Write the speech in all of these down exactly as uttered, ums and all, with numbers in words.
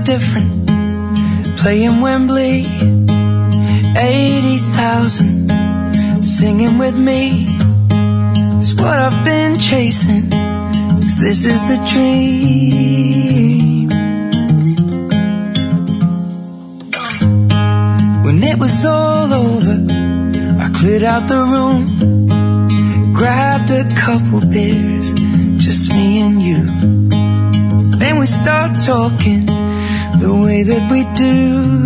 different. Playing Wembley, eighty thousand. Singing with me is what I've been chasing, 'cause this is the dream. When it was all over, I cleared out the room, grabbed a couple beers, just me and you. Then we start talking the way that we do.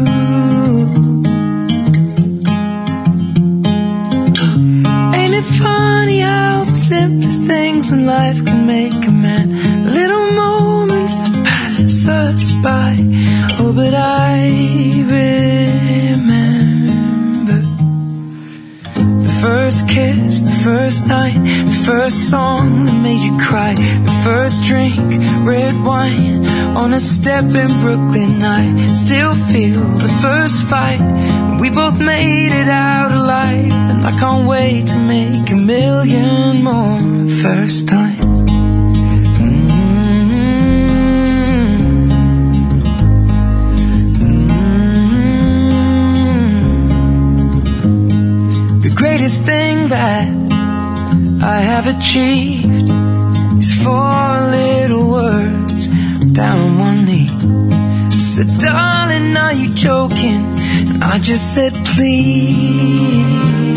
Ain't it funny how the simplest things in life can make a man? Little moments that pass us by. Oh, but I remember the first kiss, the first night, the first song that made you cry, the first drink, red wine on a step in Brooklyn. I still feel the first fight. We both made it out alive, and I can't wait to make a million more first times. The greatest thing that I have achieved is four little words down on one knee. I said, darling, are you joking? And I just said, please.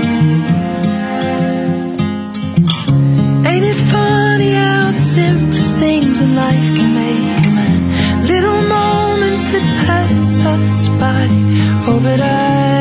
Ain't it funny how the simplest things in life can make a man? Little moments that pass us by. Oh, but I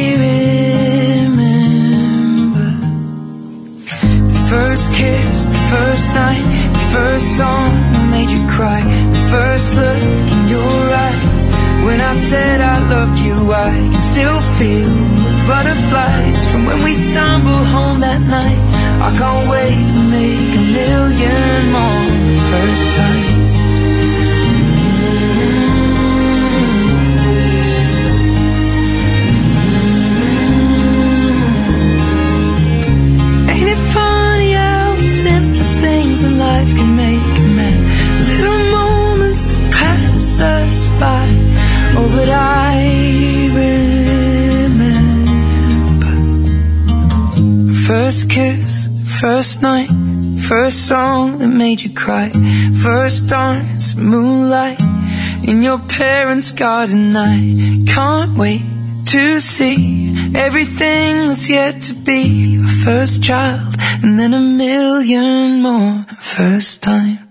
remember the first kiss, the first night, the first song that made you cry, the first look in your eyes. When I said I love you, I can still feel the butterflies from when we stumbled home that night. I can't wait to make a million more first times. Ain't it funny how the simplest things in life can make a man? Little moments that pass us by. Oh, but I remember first kiss, first night, first song that made you cry, first dance, moonlight in your parents' garden. I can't wait to see everything that's yet to be. Your first child, and then a million more first time.